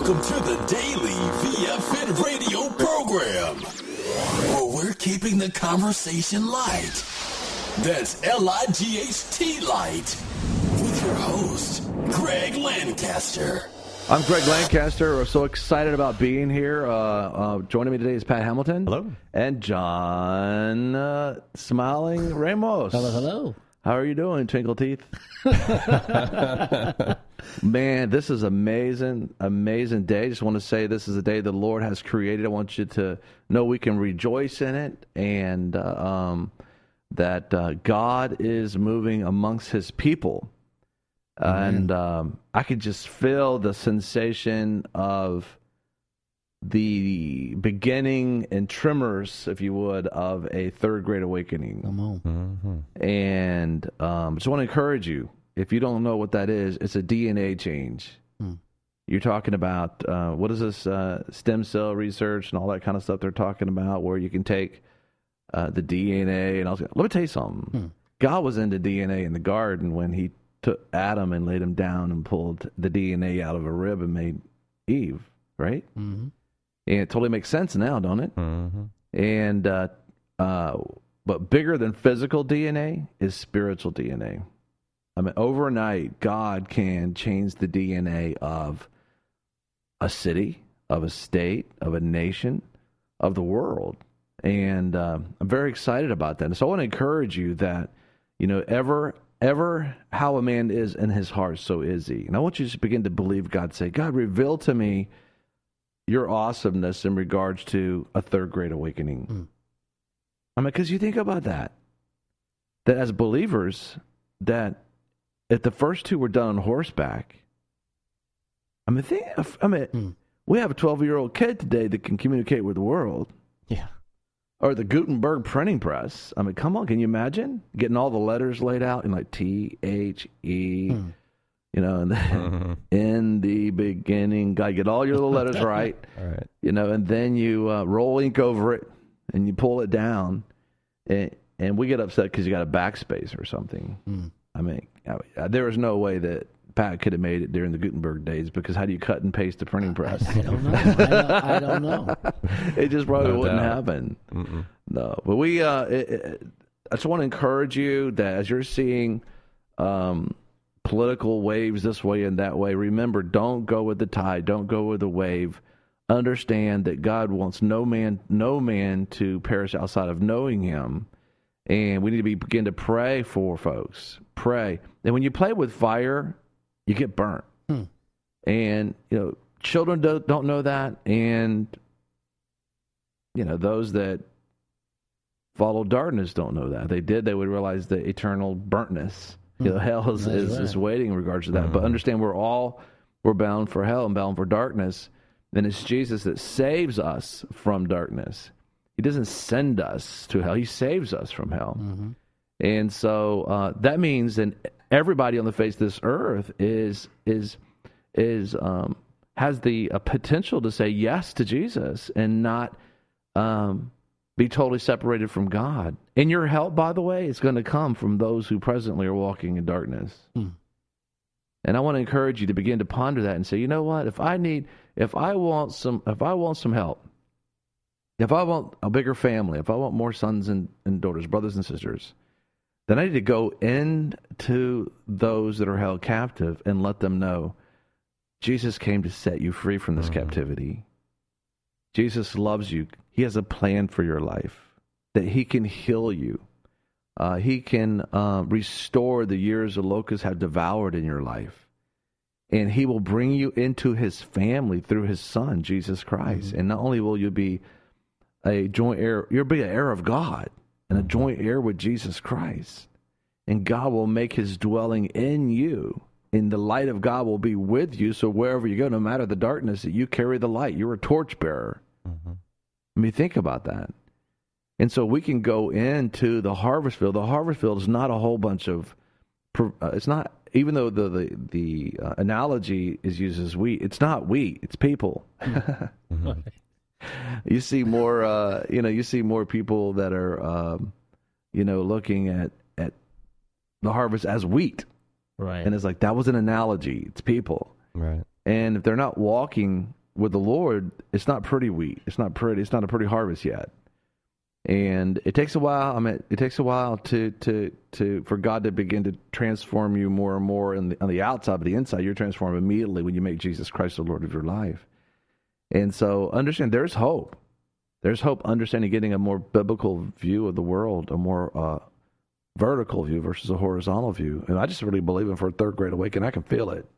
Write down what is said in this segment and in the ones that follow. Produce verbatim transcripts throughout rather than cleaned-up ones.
Welcome to the Daily V F N radio program, where we're keeping the conversation light. That's L I G H T light. With your host, Greg Lancaster. I'm Greg Lancaster. We're so excited about being here. Uh, uh, joining me today is Pat Hamilton. Hello. And John uh, Smiling Ramos. Hello, hello. How are you doing, Twinkle Teeth? Man, this is amazing, amazing day. Just want to say this is a day the Lord has created. I want you to know we can rejoice in it, and uh, um, that uh, God is moving amongst his people. Uh, and um, I could just feel the sensation of the beginning and tremors, if you would, of a third great awakening. Come on. Mm-hmm. And um, just want to encourage you, if you don't know what that is, it's a D N A change. Hmm. You're talking about, uh, what is this, uh, stem cell research and all that kind of stuff they're talking about, where you can take uh, the D N A. And I was let me tell you something. Hmm. God was into D N A in the garden when he took Adam and laid him down and pulled the D N A out of a rib and made Eve, right? Mm-hmm. And it totally makes sense now, don't it? Mm-hmm. And uh, uh, but bigger than physical D N A is spiritual D N A. I mean, overnight, God can change the D N A of a city, of a state, of a nation, of the world. And uh, I'm very excited about that. And so I want to encourage you that, you know, ever, ever how a man is in his heart, so is he. And I want you to just begin to believe God. Say, God, reveal to me your awesomeness in regards to a third great awakening. Mm. I mean, because you think about that, that as believers, that if the first two were done on horseback, I mean, think, I mean, Mm. we have a twelve-year-old kid today that can communicate with the world. Yeah. Or the Gutenberg printing press. I mean, come on, can you imagine getting all the letters laid out in like T, H, E, Mm. you know, and then Mm-hmm. in the beginning, God, get all your little letters right, All right. you know, and then you uh, roll ink over it and you pull it down, and, and we get upset because you got a backspace or something. Mm. I mean, I, there was no way that Pat could have made it during the Gutenberg days, because how do you cut and paste a printing press? I don't know. I don't, I don't know. It just probably No wouldn't doubt. happen. Mm-mm. No, but we. Uh, it, it, I just want to encourage you that as you're seeing um, political waves this way and that way, remember, don't go with the tide. Don't go with the wave. Understand that God wants no man, no man to perish outside of knowing Him, and we need to be, begin to pray for folks. Pray, and when you play with fire, you get burnt. Hmm. And you know, children don't, don't know that, and you know, those that follow darkness don't know that. If they did, they would realize the eternal burntness. You know, hell is, is, right. is waiting in regards to that. Mm-hmm. But understand, we're all we're bound for hell and bound for darkness. And it's Jesus that saves us from darkness. He doesn't send us to hell. He saves us from hell. Mm-hmm. And so uh, that means that everybody on the face of this earth is is is um, has the uh, potential to say yes to Jesus and not um, be totally separated from God. And your help, by the way, is going to come from those who presently are walking in darkness. Mm. And I want to encourage you to begin to ponder that and say, you know what? If I need, if I want some, if I want some help, if I want a bigger family, if I want more sons and, and daughters, brothers and sisters, then I need to go into those that are held captive and let them know Jesus came to set you free from this Mm-hmm. captivity. Jesus loves you. He has a plan for your life, that He can heal you. Uh, he can uh, restore the years the locusts have devoured in your life. And He will bring you into His family through His Son, Jesus Christ. Mm-hmm. And not only will you be a joint heir, you'll be an heir of God and a joint heir with Jesus Christ. And God will make His dwelling in you. And the light of God will be with you. So wherever you go, no matter the darkness, that you carry the light. You're a torchbearer. Mm-hmm. I mean, think about that. And so we can go into the harvest field. The harvest field is not a whole bunch of, uh, it's not, even though the, the, the uh, analogy is used as wheat, it's not wheat, it's people. Mm-hmm. You see more, uh, you know, you see more people that are, um, you know, looking at, at the harvest as wheat. Right. And it's like, that was an analogy. It's people. Right. And if they're not walking with the Lord, it's not pretty wheat. It's not pretty. It's not a pretty harvest yet. And it takes a while. I mean, it takes a while to to to for God to begin to transform you more and more in the, on the outside, but the inside, you're transformed immediately when you make Jesus Christ the Lord of your life. And so, understand there's hope. There's hope. Understanding, getting a more biblical view of the world, a more uh, vertical view versus a horizontal view. And I just really believe in for a third grade awakening. I can feel it.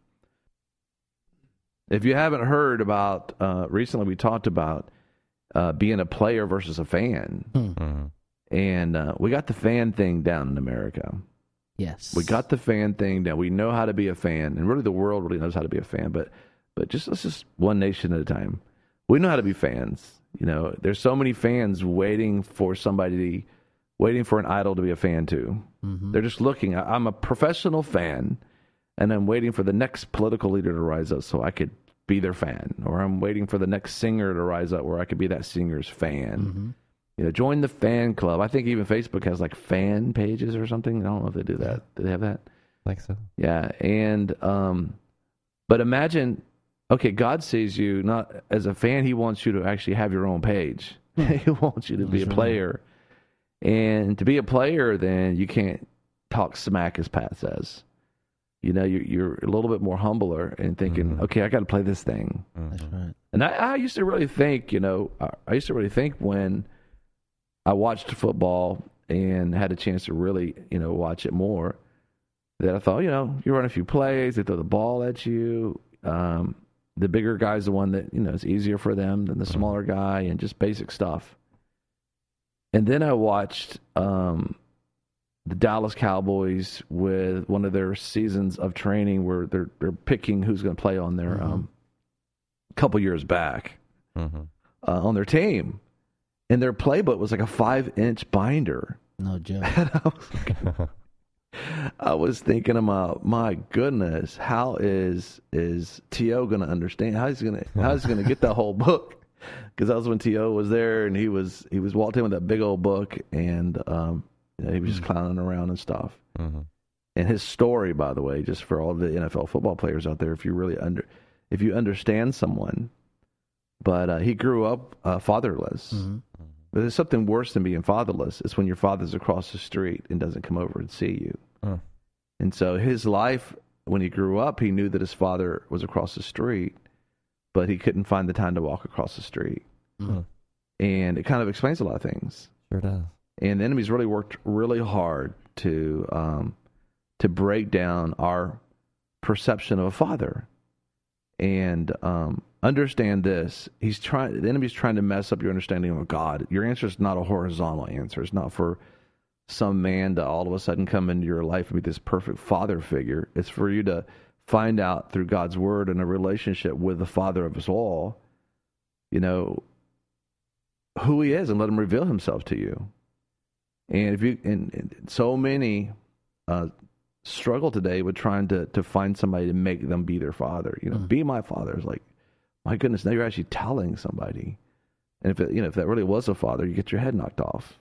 If you haven't heard about, uh, recently we talked about uh, being a player versus a fan. Mm-hmm. And uh, we got the fan thing down in America. Yes. We got the fan thing down. We know how to be a fan. And really the world really knows how to be a fan. But but just let's just one nation at a time. We know how to be fans. You know, there's so many fans waiting for somebody, waiting for an idol to be a fan too. Mm-hmm. They're just looking. I, I'm a professional fan, and I'm waiting for the next political leader to rise up so I could be their fan. Or I'm waiting for the next singer to rise up where I could be that singer's fan. Mm-hmm. You know, join the fan club. I think even Facebook has like fan pages or something. I don't know if they do that. Do they have that? I think so. Yeah. And, um, but imagine, okay, God sees you not as a fan. He wants you to actually have your own page. He wants you to be a player. And to be a player, then you can't talk smack, as Pat says. You know, you're, you're a little bit more humbler and thinking, mm-hmm. okay, I got to play this thing. Mm-hmm. That's right. And I, I used to really think, you know, I, I used to really think when I watched football and had a chance to really, you know, watch it more, that I thought, you know, you run a few plays, they throw the ball at you. Um, the bigger guy's the one that, you know, it's easier for them than the smaller guy, and just basic stuff. And then I watched um, the Dallas Cowboys with one of their seasons of training where they're they're picking who's going to play on their mm-hmm. um, couple years back mm-hmm. uh, on their team. And their playbook was like a five-inch binder. No joke. I was, I was thinking about, my goodness, how is is T O going to understand? How is he going to how is he going to get that whole book? Because that was when T O was there, and he was he was walked in with that big old book, and um, you know, he was just mm-hmm. clowning around and stuff. Mm-hmm. And his story, by the way, just for all the N F L football players out there, if you really under if you understand someone. But uh, he grew up uh, fatherless. Mm-hmm. But there's something worse than being fatherless. It's when your father's across the street and doesn't come over and see you. Oh. And so his life, when he grew up, he knew that his father was across the street, but he couldn't find the time to walk across the street. Mm-hmm. And it kind of explains a lot of things. Sure does. And the enemy's really worked really hard to um, to break down our perception of a father. And um, understand this: he's trying. The enemy's trying to mess up your understanding of God. Your answer is not a horizontal answer. It's not for some man to all of a sudden come into your life and be this perfect father figure. It's for you to find out through God's word and a relationship with the Father of us all, you know, who He is, and let Him reveal Himself to you. And if you, and, and so many uh, struggle today with trying to to find somebody to make them be their father. You know, mm. be my father. It's like, my goodness, now you're actually telling somebody. And if it, you know, if that really was a father, you get your head knocked off.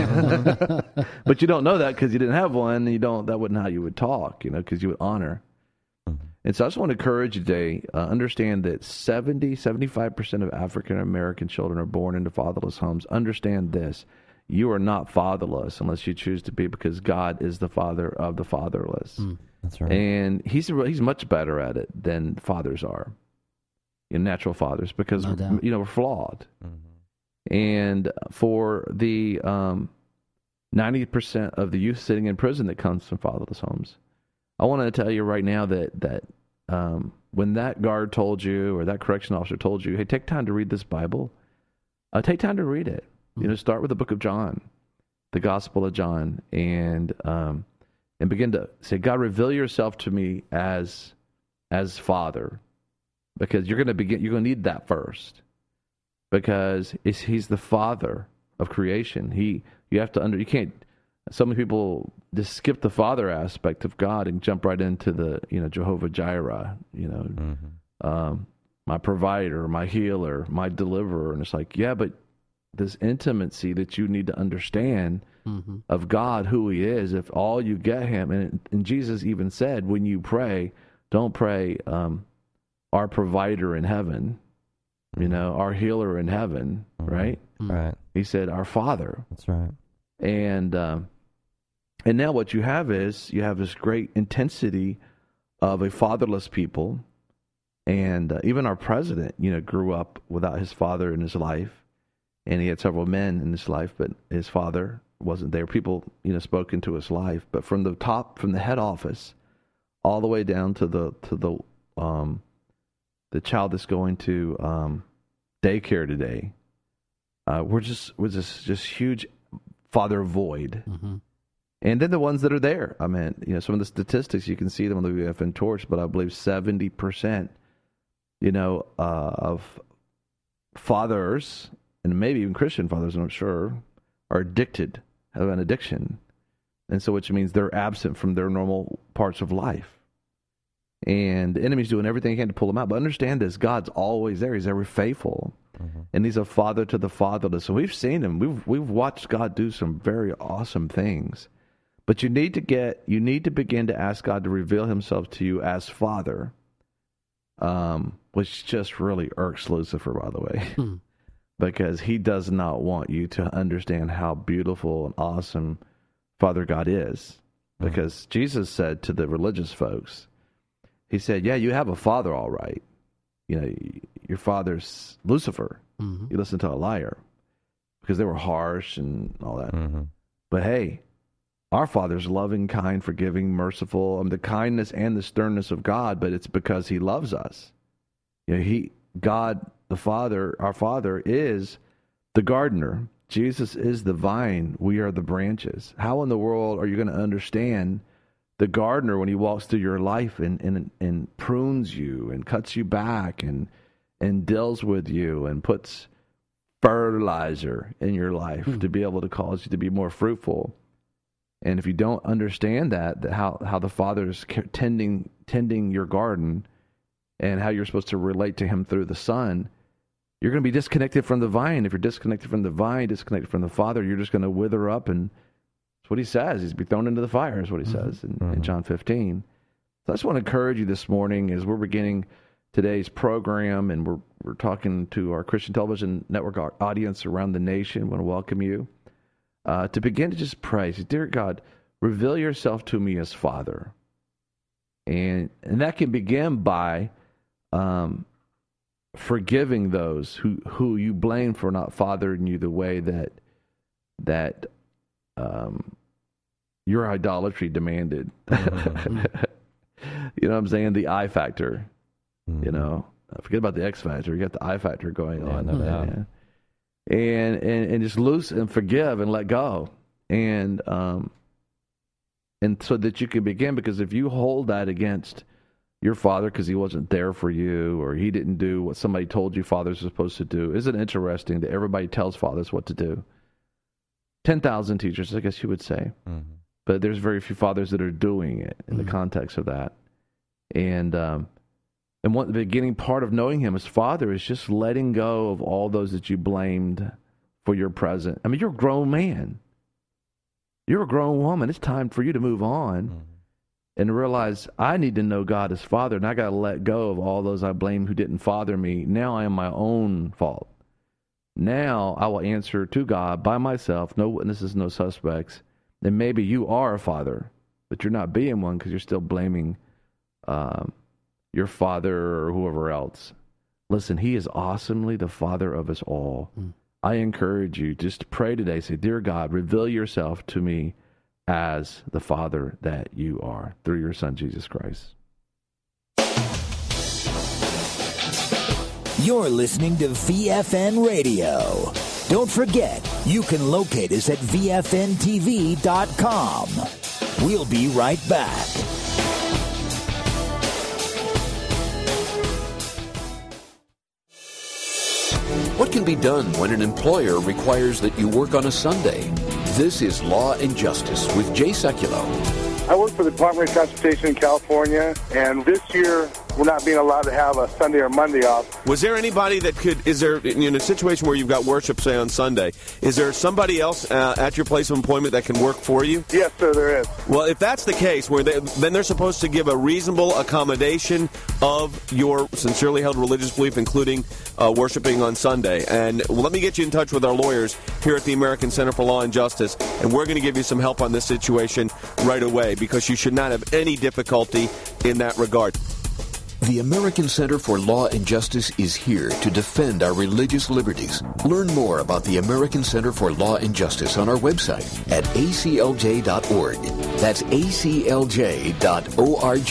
But you don't know that because you didn't have one. And you don't. That wasn't how you would talk. You know, because you would honor. Mm-hmm. And so I just want to encourage you today. Uh, understand that seventy, seventy-five percent of African American children are born into fatherless homes. Understand this: you are not fatherless unless you choose to be, because God is the Father of the fatherless. Mm, that's right. And He's He's much better at it than fathers are. In natural fathers, because no you know we're flawed. Mm-hmm. And for the um, ninety percent of the youth sitting in prison that comes from fatherless homes, I want to tell you right now that that um, when that guard told you, or that correction officer told you, hey, take time to read this Bible, uh, take time to read it. Mm-hmm. You know, start with the book of John, the Gospel of John, and um, and begin to say, God, reveal yourself to me as as Father. Because you're going to begin, you're going to need that first, because it's, He's the Father of creation. He, you have to under, you can't. So many people just skip the Father aspect of God and jump right into the, you know, Jehovah Jireh, you know, mm-hmm. um, my provider, my healer, my deliverer, and it's like, yeah, but this intimacy that you need to understand mm-hmm. of God, who He is. If all you get Him, and, and Jesus even said, when you pray, don't pray. Um, our provider in heaven, you know, our healer in heaven, Mm-hmm. right? Right. He said, our Father. That's right. And um, and now what you have is you have this great intensity of a fatherless people. And uh, even our president, you know, grew up without his father in his life. And he had several men in his life, but his father wasn't there. People, you know, spoke into his life. But from the top, from the head office, all the way down to the to the um, the child that's going to um, daycare today, uh, we're just we're just just huge father void. Mm-hmm. And then the ones that are there. I mean, you know, some of the statistics you can see them on the W F N Torch, but I believe seventy percent, you know, uh, of fathers, and maybe even Christian fathers, I'm not sure, are addicted, have an addiction. And so which means they're absent from their normal parts of life. And the enemy's doing everything he can to pull them out. But understand this, God's always there. He's ever faithful. Mm-hmm. And he's a father to the fatherless. So we've seen him. We've we've watched God do some very awesome things. But you need to get, you need to begin to ask God to reveal himself to you as Father, um, which just really irks Lucifer, by the way, Hmm. because he does not want you to understand how beautiful and awesome Father God is. Because mm-hmm. Jesus said to the religious folks, he said, yeah, you have a father, all right. You know, your father's Lucifer. Mm-hmm. You listen to a liar because they were harsh and all that. Mm-hmm. But hey, our Father's loving, kind, forgiving, merciful. I mean, the kindness and the sternness of God, but it's because he loves us. You know, he, God, the Father, our Father is the gardener. Jesus is the vine. We are the branches. How in the world are you going to understand the gardener when he walks through your life and, and, and prunes you and cuts you back and, and deals with you and puts fertilizer in your life mm. to be able to cause you to be more fruitful? And if you don't understand that, that how, how the Father is tending tending your garden and how you're supposed to relate to him through the Son, you're going to be disconnected from the vine. If you're disconnected from the vine, disconnected from the Father, you're just going to wither up. And that's what he says. He's be thrown into the fire is what he mm-hmm. says in, mm-hmm. in John fifteen. So I just want to encourage you this morning as we're beginning today's program, and we're we're talking to our Christian Television Network audience around the nation. I want to welcome you. Uh, to begin to just pray, say, dear God, reveal yourself to me as Father. And and that can begin by um, forgiving those who, who you blame for not fathering you the way that that um, your idolatry demanded. Mm-hmm. You know what I'm saying? The I factor. Mm-hmm. You know, forget about the X factor. You got the I factor going yeah, on. No doubt. Yeah. And, and and just loose and forgive and let go, and um, and so that you can begin. Because if you hold that against your father because he wasn't there for you, or he didn't do what somebody told you fathers are supposed to do, isn't it interesting that everybody tells fathers what to do? Ten thousand teachers, I guess you would say, mm-hmm. but there's very few fathers that are doing it in mm-hmm. the context of that. And um, And what the beginning part of knowing him as Father is just letting go of all those that you blamed for your present. I mean, you're a grown man. You're a grown woman. It's time for you to move on mm-hmm. and realize I need to know God as Father, and I got to let go of all those I blame who didn't father me. Now I am my own fault. Now I will answer to God by myself, no witnesses, no suspects. And maybe you are a father, but you're not being one because you're still blaming um, your father or whoever else. Listen, he is awesomely the Father of us all. Mm. I encourage you just to pray today. Say, dear God, reveal yourself to me as the Father that you are through your Son, Jesus Christ. You're listening to V F N Radio. Don't forget, you can locate us at V F N T V dot com. We'll be right back. What can be done when an employer requires that you work on a Sunday? This is Law and Justice with Jay Sekulow. I work for the Department of Transportation in California, and this year we're not being allowed to have a Sunday or Monday off. Was there anybody that could, is there, in a situation where you've got worship, say, on Sunday, is there somebody else uh, at your place of employment that can work for you? Yes, sir, there is. Well, if that's the case, where they, then they're supposed to give a reasonable accommodation of your sincerely held religious belief, including uh, worshiping on Sunday. And well, let me get you in touch with our lawyers here at the American Center for Law and Justice, and we're going to give you some help on this situation right away, because you should not have any difficulty in that regard. The American Center for Law and Justice is here to defend our religious liberties. Learn more about the American Center for Law and Justice on our website at A C L J dot org. That's A C L J dot org.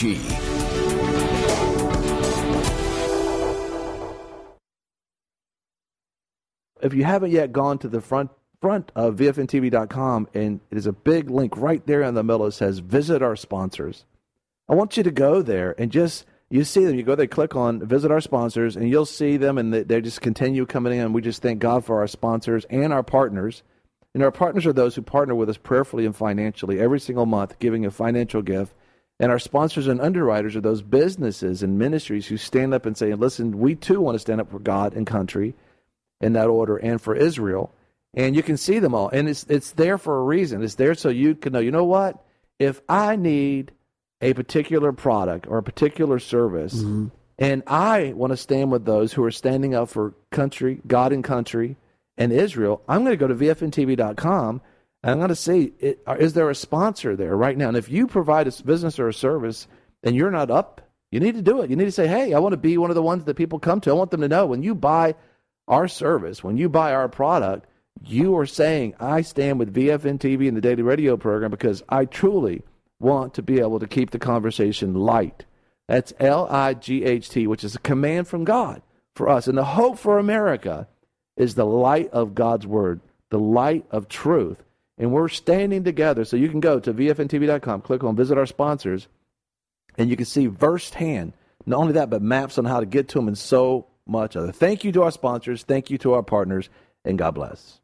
If you haven't yet gone to the front front of V F N T V dot com, and it is a big link right there in the middle that says visit our sponsors. I want you to go there and just, you see them, you go there, click on visit our sponsors, and you'll see them, and they just continue coming in. We just thank God for our sponsors and our partners. And our partners are those who partner with us prayerfully and financially every single month, giving a financial gift. And our sponsors and underwriters are those businesses and ministries who stand up and say, listen, we too want to stand up for God and country in that order, and for Israel. And you can see them all. And it's it's there for a reason. It's there so you can know, you know what? If I need a particular product or a particular service, mm-hmm. and I want to stand with those who are standing up for country, God and country, and Israel, I'm going to go to V F N T V dot com, and I'm going to see, it, is there a sponsor there right now? And if you provide a business or a service and you're not up, you need to do it. You need to say, hey, I want to be one of the ones that people come to. I want them to know when you buy our service, when you buy our product, you are saying, I stand with V F N T V and the Daily Radio program because I truly want to be able to keep the conversation light. That's L I G H T, which is a command from God for us. And the hope for America is the light of God's word, the light of truth. And we're standing together. So you can go to V F N T V dot com, click on visit our sponsors, and you can see firsthand, not only that, but maps on how to get to them and so much other. Thank you to our sponsors. Thank you to our partners. And God bless.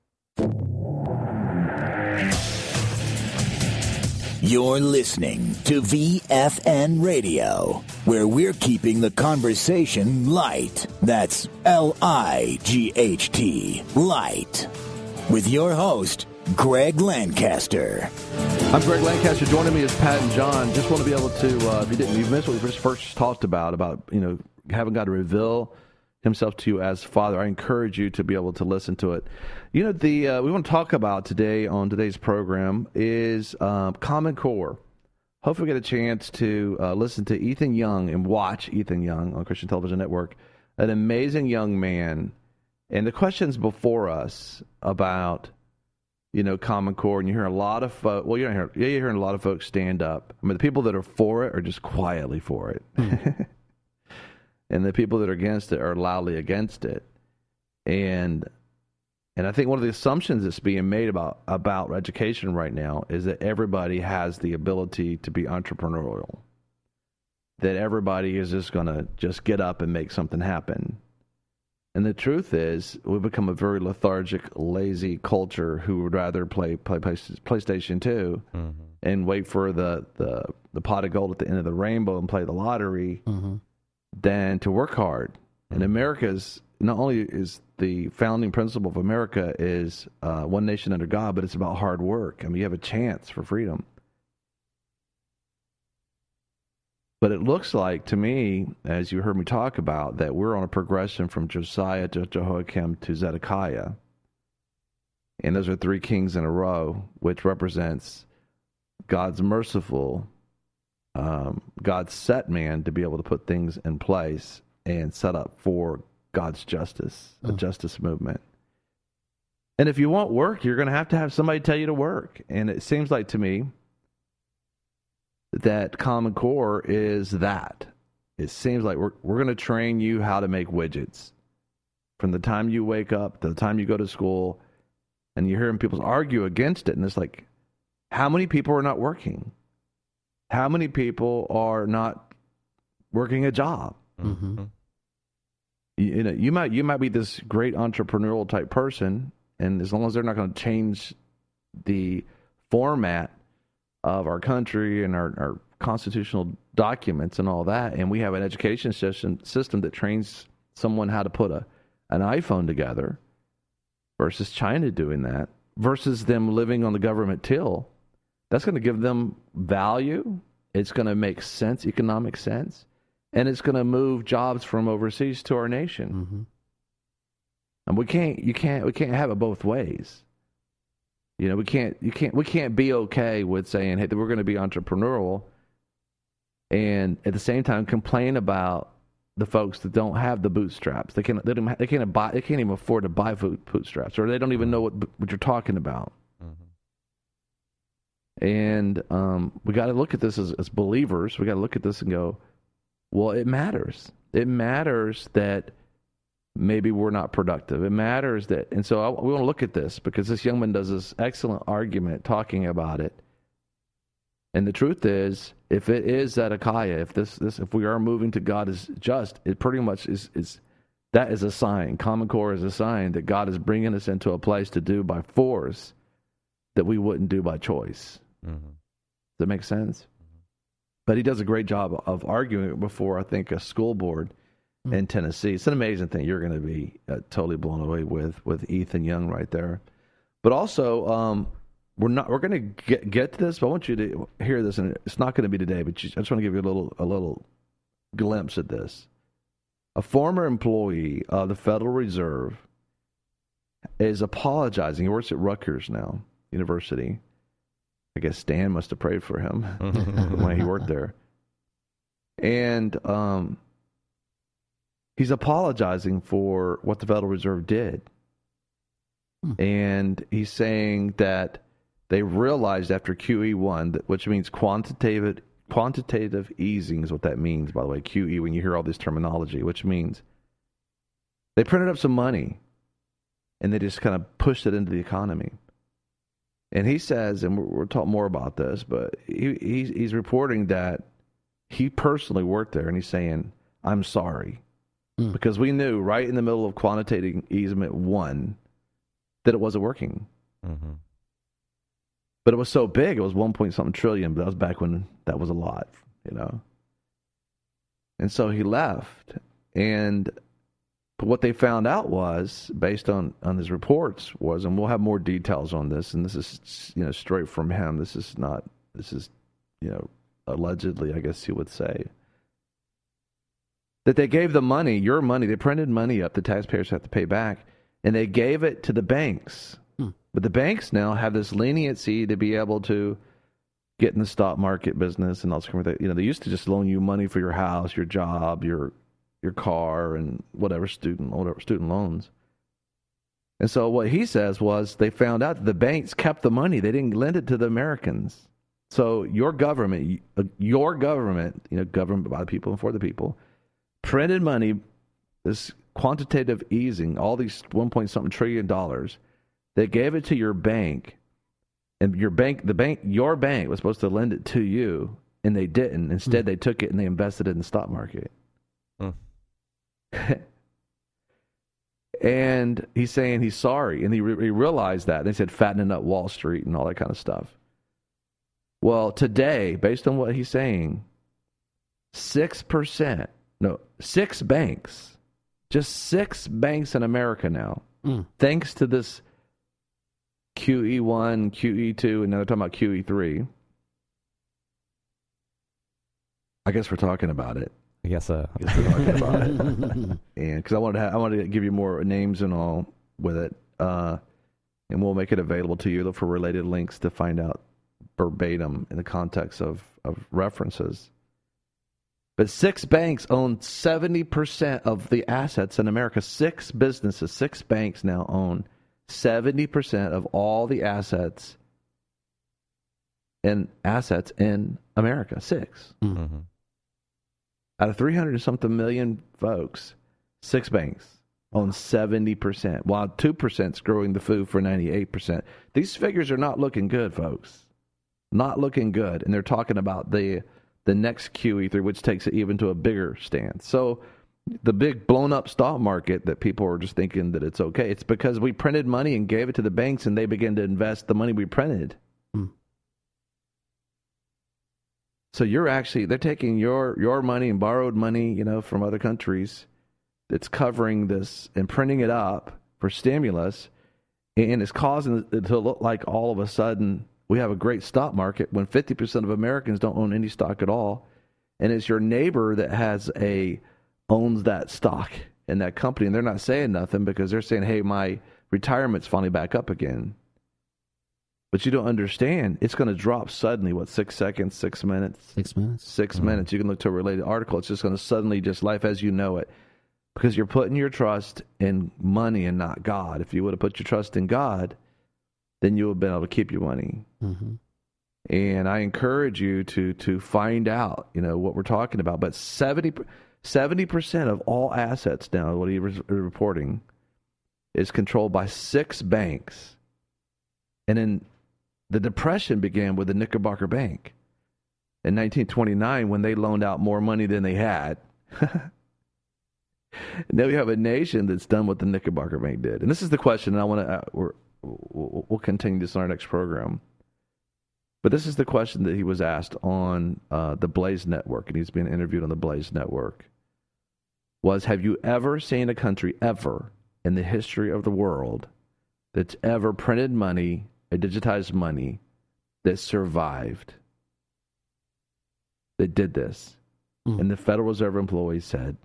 You're listening to V F N Radio, where we're keeping the conversation light. That's L I G H T, light. With your host, Greg Lancaster. I'm Greg Lancaster. Joining me is Pat and John. Just want to be able to, uh, if you didn't, you missed what we first talked about, about, you know, having God to reveal himself to you as Father. I encourage you to be able to listen to it. You know, the uh, we want to talk about today on today's program is uh, Common Core. Hopefully we get a chance to uh, listen to Ethan Young and watch Ethan Young on Christian Television Network, an amazing young man. And the questions before us about, you know, Common Core, and you hear a lot of folks, well, you're not hearing, yeah, you're hearing a lot of folks stand up. I mean, the people that are for it are just quietly for it. Mm. And the people that are against it are loudly against it. And and I think one of the assumptions that's being made about, about education right now is that everybody has the ability to be entrepreneurial. That everybody is just going to just get up and make something happen. And the truth is, we've become a very lethargic, lazy culture who would rather play, play PlayStation two mm-hmm. and wait for the, the, the pot of gold at the end of the rainbow and play the lottery. Mm-hmm. Than to work hard. And America's, not only is the founding principle of America is uh, one nation under God, but it's about hard work. I mean, you have a chance for freedom. But it looks like, to me, as you heard me talk about, that we're on a progression from Josiah to Jehoiakim to Zedekiah. And those are three kings in a row, which represents God's merciful Um, God set man to be able to put things in place and set up for God's justice, a oh. justice movement. And if you want work, you're going to have to have somebody tell you to work. And it seems like to me that Common Core is that. It seems like we're we're going to train you how to make widgets. From the time you wake up to the time you go to school, and you're hearing people argue against it, and it's like, how many people are not working? How many people are not working a job? Mm-hmm. You, you know, you might you might be this great entrepreneurial type person, and as long as they're not going to change the format of our country and our, our constitutional documents and all that, and we have an education system system that trains someone how to put a an iPhone together versus China doing that, versus them living on the government till, that's going to give them value. It's going to make sense, economic sense, and it's going to move jobs from overseas to our nation. Mm-hmm. And we can't, you can't, we can't have it both ways. You know, we can't, you can't, we can't be okay with saying, hey, we're going to be entrepreneurial, and at the same time complain about the folks that don't have the bootstraps. They can't, they don't, they can't buy, they can't even afford to buy food bootstraps, or they don't even know what what you're talking about. Mm-hmm. And um, we got to look at this as, as believers. We got to look at this and go, well, it matters. It matters that maybe we're not productive. It matters that, and so I, we want to look at this because this young man does this excellent argument talking about it. And the truth is, if it is Zedekiah, if this, this, if we are moving to God is just, it pretty much is, is that is a sign. Common Core is a sign that God is bringing us into a place to do by force that we wouldn't do by choice. Mm-hmm. Does that make sense? Mm-hmm. But he does a great job of arguing it before, I think, a school board mm-hmm. in Tennessee. It's an amazing thing. You're going to be uh, totally blown away with with Ethan Young right there. But also, um, We're not. We're going to get get to this, but I want you to hear this, and it's not going to be today. But you, I just want to give you a little a little glimpse at this. A former employee of the Federal Reserve is apologizing. He works at Rutgers now, University. I guess Stan must have prayed for him when he worked there, and um, he's apologizing for what the Federal Reserve did, hmm. and he's saying that they realized after Q E one, which means quantitative quantitative easing is what that means, by the way, Q E, when you hear all this terminology, which means they printed up some money and they just kind of pushed it into the economy. And he says, and we'll talk more about this, but he, he's, he's reporting that he personally worked there, and he's saying, I'm sorry. Mm. Because we knew right in the middle of quantitative easement one that it wasn't working. Mm-hmm. But it was so big, it was one point something trillion, but that was back when that was a lot, you know. And so he left. And but what they found out was, based on, on his reports, was, and we'll have more details on this, and this is, you know, straight from him. This is not, this is, you know, allegedly, I guess you would say, that they gave the money, your money, they printed money up, the taxpayers have to pay back, and they gave it to the banks. But the banks now have this leniency to be able to get in the stock market business and all that. You know, they used to just loan you money for your house, your job, your your car, and whatever student whatever student loans. And so what he says was they found out that the banks kept the money; they didn't lend it to the Americans. So your government, your government, you know, government by the people and for the people, printed money, this quantitative easing, all these one point something trillion dollars. They gave it to your bank, and your bank, the bank, your bank was supposed to lend it to you, and they didn't. Instead, mm. they took it and they invested it in the stock market. Mm. And he's saying he's sorry, and he, re- he realized that. They said fattening up Wall Street and all that kind of stuff. Well, today, based on what he's saying, six percent, no, six banks, just six banks in America now, mm. thanks to this Q E one, Q E two, and now they're talking about Q E three. I guess we're talking about it. I guess, uh, I guess we're talking about it. And because I wanted to, ha- I wanted to give you more names and all with it, uh, and we'll make it available to you. Look for related links to find out verbatim in the context of, of references. But six banks own seventy percent of the assets in America. Six businesses, six banks now own seventy percent of all the assets and assets in America. Six. Mm-hmm. Out of three hundred and something million folks, six banks own seventy percent, while two percent is growing the food for ninety-eight percent. These figures are not looking good, folks. Not looking good. And they're talking about the the next Q E three, which takes it even to a bigger stance. So the big blown up stock market that people are just thinking that it's okay, it's because we printed money and gave it to the banks, and they began to invest the money we printed. Mm. So you're actually, they're taking your, your money and borrowed money, you know, from other countries that's covering this and printing it up for stimulus, and it's causing it to look like all of a sudden we have a great stock market when fifty percent of Americans don't own any stock at all. And it's your neighbor that has a, owns that stock in that company, and they're not saying nothing because they're saying, hey, my retirement's finally back up again. But you don't understand. It's going to drop suddenly, what, six seconds, six minutes? Six minutes. Six mm-hmm. minutes. You can look to a related article. It's just going to suddenly just life as you know it. Because you're putting your trust in money and not God. If you would have put your trust in God, then you would have been able to keep your money. Mm-hmm. And I encourage you to to find out, you know, what we're talking about. But seventy percent of all assets now, what he was reporting, is controlled by six banks. And then the Depression began with the Knickerbocker Bank in nineteen twenty-nine when they loaned out more money than they had. Now we have a nation that's done what the Knickerbocker Bank did. And this is the question, and I want to, uh, we're, we'll, we'll continue this in our next program. But this is the question that he was asked on uh, the Blaze Network, and he's being interviewed on the Blaze Network, was, have you ever seen a country ever in the history of the world that's ever printed money, a digitized money, that survived, that did this? Mm. And the Federal Reserve employees said,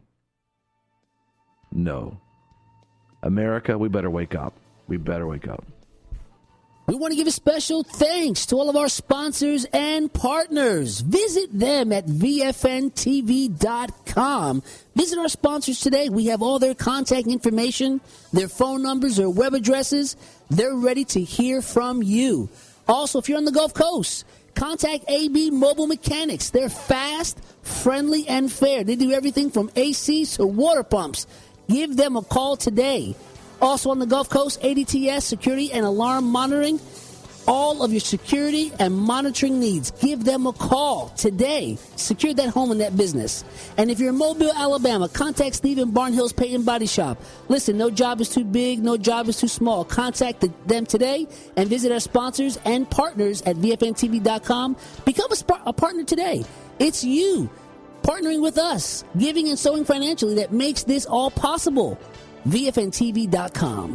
no. America, we better wake up. We better wake up. We want to give a special thanks to all of our sponsors and partners. Visit them at V F N T V dot com. Visit our sponsors today. We have all their contact information, their phone numbers, their web addresses. They're ready to hear from you. Also, if you're on the Gulf Coast, contact A B Mobile Mechanics. They're fast, friendly, and fair. They do everything from A Cs to water pumps. Give them a call today. Also on the Gulf Coast, A D T S, security and alarm monitoring. All of your security and monitoring needs. Give them a call today. Secure that home and that business. And if you're in Mobile, Alabama, contact Stephen Barnhill's Paint and Body Shop. Listen, no job is too big, no job is too small. Contact them today and visit our sponsors and partners at V F N T V dot com. Become a, sp- a partner today. It's you partnering with us, giving and sowing financially that makes this all possible. V F N T V dot com.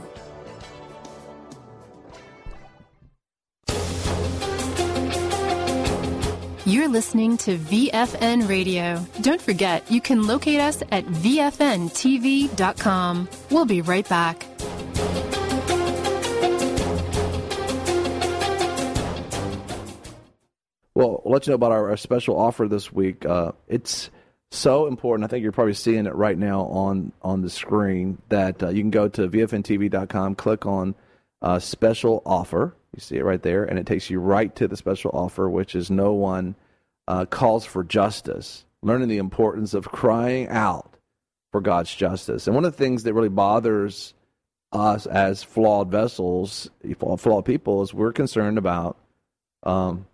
You're listening to V F N Radio. Don't forget, you can locate us at V F N T V dot com. We'll be right back. Well, I'll let you know about our, our special offer this week. Uh, it's so important. I think you're probably seeing it right now on, on the screen that uh, you can go to V F N T V dot com, click on uh, special offer. You see it right there, and it takes you right to the special offer, which is no one uh, calls for justice, learning the importance of crying out for God's justice. And one of the things that really bothers us as flawed vessels, flawed people, is we're concerned about um,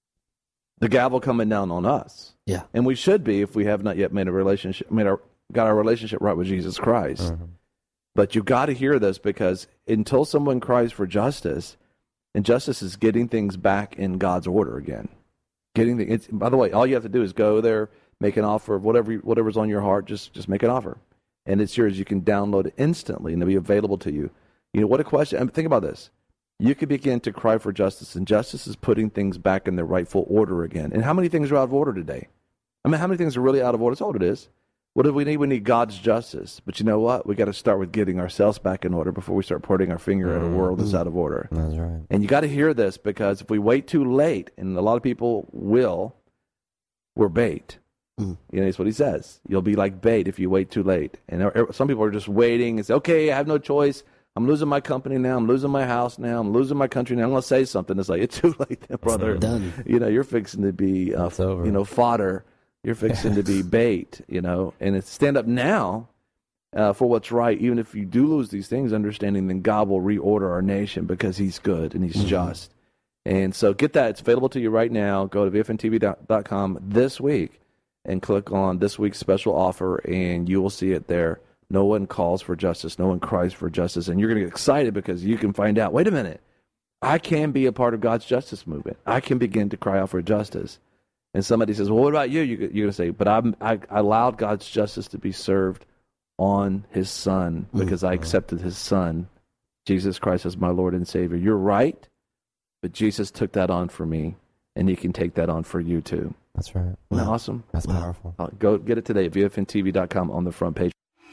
the gavel coming down on us. Yeah. And we should be if we have not yet made a relationship, made our, got our relationship right with Jesus Christ. Mm-hmm. But you've got to hear this, because until someone cries for justice, and justice is getting things back in God's order again. Getting the, it's, by the way, all you have to do is go there, make an offer of whatever whatever's on your heart. Just just make an offer, and it's yours. You can download it instantly, and it'll be available to you. You know what a question? I mean, think about this. You could begin to cry for justice, and justice is putting things back in their rightful order again. And how many things are out of order today? I mean, how many things are really out of order? That's all it is. What do we need? We need God's justice. But you know what? We got to start with getting ourselves back in order before we start pointing our finger mm-hmm. at a world that's out of order. That's right. And you got to hear this, because if we wait too late, and a lot of people will, we're bait. Mm. You know, that's what he says. You'll be like bait if you wait too late. And some people are just waiting and say, okay, I have no choice. I'm losing my company now. I'm losing my house now. I'm losing my country now. I'm going to say something. It's like, it's too late then, brother. It's done. You know, you're fixing to be, uh, you know, fodder. You're fixing to be bait, you know. And it's stand up now uh, for what's right. Even if you do lose these things, understanding then God will reorder our nation, because he's good and he's mm-hmm. just. And so get that. It's available to you right now. Go to V F N T V dot com this week and click on this week's special offer, and you will see it there. No one calls for justice. No one cries for justice. And you're going to get excited, because you can find out, wait a minute, I can be a part of God's justice movement. I can begin to cry out for justice. and somebody says, well, what about you? you you're going to say, but I'm, I, I allowed God's justice to be served on his son because mm-hmm. I accepted his son, Jesus Christ, as my Lord and Savior. You're right, but Jesus took that on for me, and he can take that on for you too. That's right. Isn't that awesome? That's wow. powerful. Uh, go get it today at V F N T V dot com on the front page.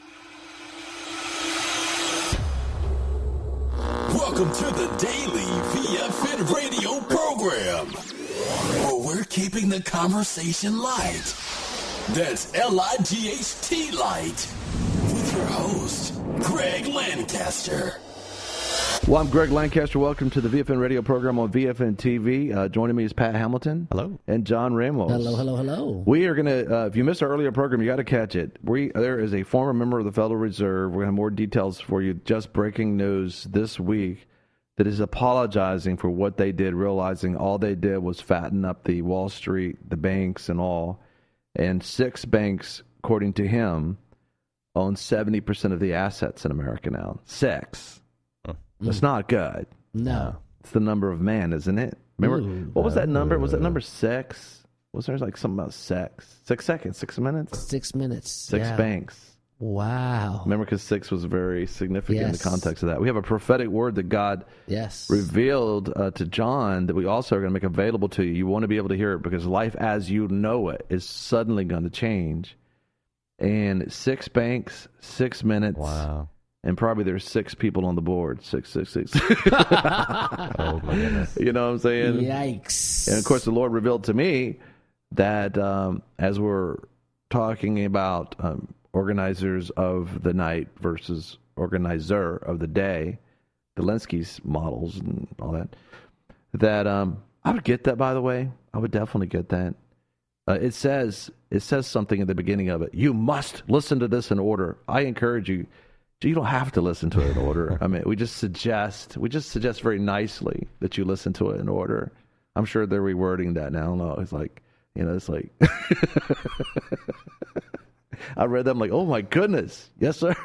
Welcome to the daily V F N radio program, where we're keeping the conversation light. That's L I G H T Light, with your host, Greg Lancaster. Well, I'm Greg Lancaster. Welcome to the V F N radio program on V F N T V. Uh, joining me is Pat Hamilton. Hello. And John Ramos. Hello, hello, hello. We are going to, uh, if you missed our earlier program, you got to catch it. We There is a former member of the Federal Reserve. We're going to have more details for you. Just breaking news this week that is apologizing for what they did, realizing all they did was fatten up the Wall Street, the banks and all. And six banks, according to him, own seventy percent of the assets in America now. Six. That's not good. No. It's the number of man, isn't it? Remember, Ooh, what was that number? Was that uh, number six? Was there like something about sex? Six seconds, six minutes? Six minutes. Six yeah. banks. Wow. Remember, because six was very significant yes. in the context of that. We have a prophetic word that God yes. revealed uh, to John that we also are going to make available to you. You want to be able to hear it because life as you know it is suddenly going to change. And six banks, six minutes. Wow. And probably there's six people on the board. Six, six, six. Oh, my goodness. You know what I'm saying? Yikes. And, of course, the Lord revealed to me that um, as we're talking about um, organizers of the night versus organizer of the day, the Linsky's models and all that, that um, I would get that, by the way. I would definitely get that. Uh, it says it says something at the beginning of it. You must listen to this in order. I encourage you. You don't have to listen to it in order. I mean, we just suggest, we just suggest very nicely that you listen to it in order. I'm sure they're rewording that now. I don't know. It's like, you know, it's like, I read them like, oh my goodness. Yes, sir.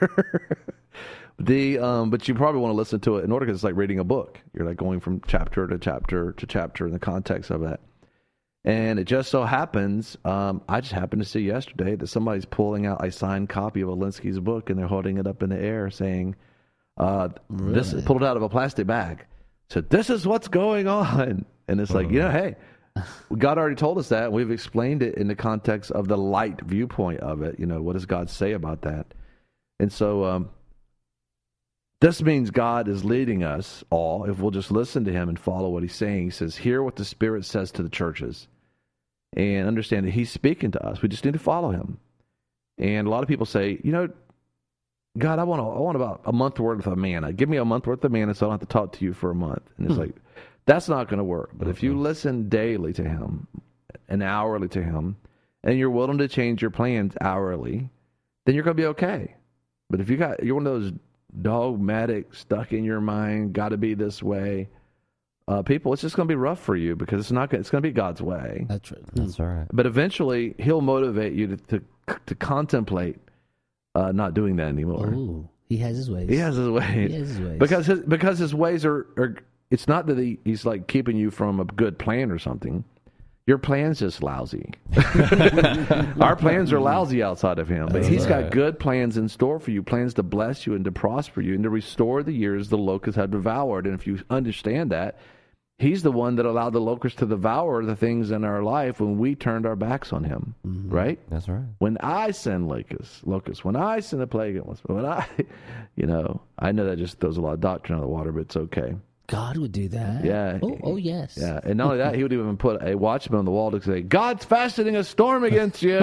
the, um, but you probably want to listen to it in order because it's like reading a book. You're like going from chapter to chapter to chapter in the context of that. And it just so happens, um, I just happened to see yesterday that somebody's pulling out a signed copy of Alinsky's book and they're holding it up in the air saying, uh, really? This is pulled out of a plastic bag. So this is what's going on. And it's like, uh-huh. you know, hey, God already told us that. And we've explained it in the context of the light viewpoint of it. You know, what does God say about that? And so um, this means God is leading us all, if we'll just listen to him and follow what he's saying. He says, hear what the Spirit says to the churches and understand that he's speaking to us. We just need to follow him. And a lot of people say, you know, God, I want, a, I want about a month worth of manna. Give me a month worth of manna so I don't have to talk to you for a month. And it's hmm. like, that's not going to work. But mm-hmm. if you listen daily to him and hourly to him, and you're willing to change your plans hourly, then you're going to be okay. But if you got, you're one of those dogmatic, stuck in your mind, got to be this way, uh, people, it's just going to be rough for you because it's not. It's going to be God's way. That's right. That's right. But eventually, He'll motivate you to to, to contemplate uh, not doing that anymore. Ooh, He has His ways. He has His ways. He has His ways because his because His ways are, are. It's not that he, He's like keeping you from a good plan or something. Your plan's just lousy. Our plans are lousy outside of him. But he's got good plans in store for you, plans to bless you and to prosper you and to restore the years the locusts have devoured. And if you understand that, he's the one that allowed the locusts to devour the things in our life when we turned our backs on him. Mm-hmm. Right? That's right. When I send locusts, locusts, when I send a plague, when I, you know, I know that just throws a lot of doctrine out of the water, but it's okay. God would do that. Yeah. Oh, oh, yes. Yeah. And not only that, he would even put a watchman on the wall to say, God's fastening a storm against you.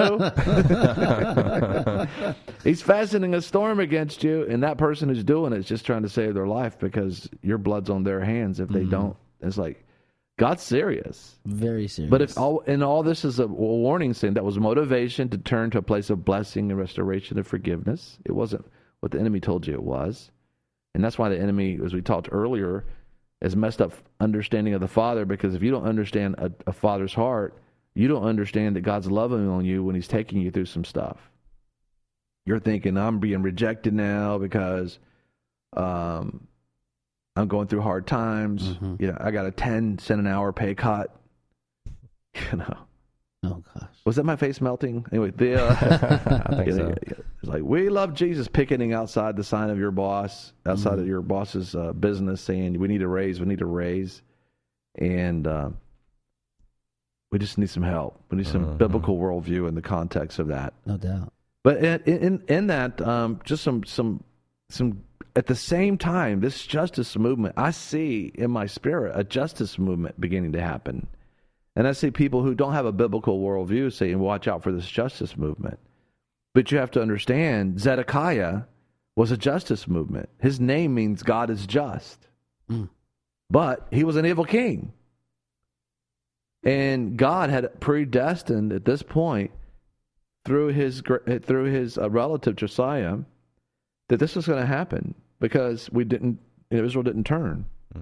He's fastening a storm against you. And that person who's doing it is just trying to save their life because your blood's on their hands if they mm-hmm. don't. It's like, God's serious. Very serious. But if all, and all this is a warning saying that was motivation to turn to a place of blessing and restoration and forgiveness. It wasn't what the enemy told you it was. And that's why the enemy, as we talked earlier, is messed up understanding of the Father, because if you don't understand a, a father's heart, you don't understand that God's loving on you when he's taking you through some stuff. You're thinking, I'm being rejected now because um, I'm going through hard times. Mm-hmm. You know, I got a ten cent an hour pay cut. You know, Oh, gosh. Was that my face melting? Anyway, the, uh, I think yeah, so. yeah, yeah. It's like, we love Jesus, picketing outside the sign of your boss, outside Mm-hmm. of your boss's uh, business, saying, we need to raise, we need to raise. And uh, we just need some help. We need some Mm-hmm. biblical worldview in the context of that. No doubt. But in in, in that, um, just some some some at the same time, this justice movement, I see in my spirit a justice movement beginning to happen. And I see people who don't have a biblical worldview saying, watch out for this justice movement. But you have to understand, Zedekiah was a justice movement. His name means God is just. Mm. But he was an evil king. And God had predestined at this point, through his through his uh, relative Josiah, that this was going to happen because we didn't, you know, Israel didn't turn.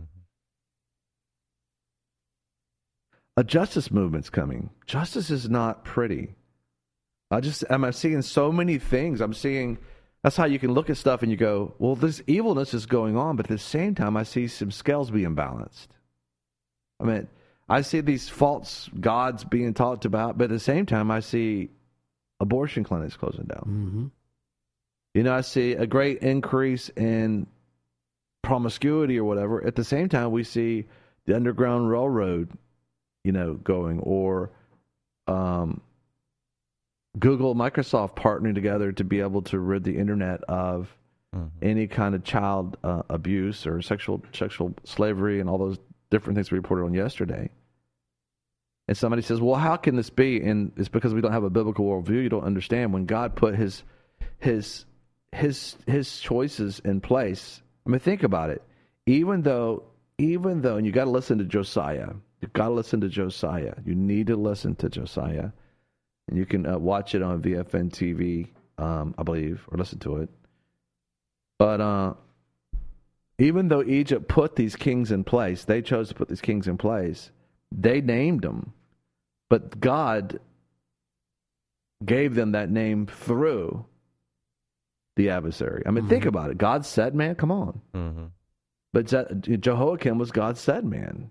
A justice movement's coming. Justice is not pretty. I just, I'm seeing so many things. I'm seeing, that's how you can look at stuff and you go, well, this evilness is going on, but at the same time, I see some scales being balanced. I mean, I see these false gods being talked about, but at the same time, I see abortion clinics closing down. Mm-hmm. You know, I see a great increase in promiscuity or whatever. At the same time, we see the Underground Railroad, you know, going, or um, Google, Microsoft partnering together to be able to rid the internet of mm-hmm. any kind of child uh, abuse or sexual sexual slavery and all those different things we reported on yesterday. And somebody says, well, how can this be? And it's because we don't have a biblical worldview. You don't understand when God put his his his his choices in place. I mean, think about it. Even though, even though, and you got to listen to Josiah. You've got to listen to Josiah. You need to listen to Josiah. And you can uh, watch it on V F N T V, um, I believe, or listen to it. But uh, even though Egypt put these kings in place, they chose to put these kings in place, they named them. But God gave them that name through the adversary. I mean, mm-hmm. think about it. God said man, come on. Mm-hmm. But Je- Jehoiakim was God's said man.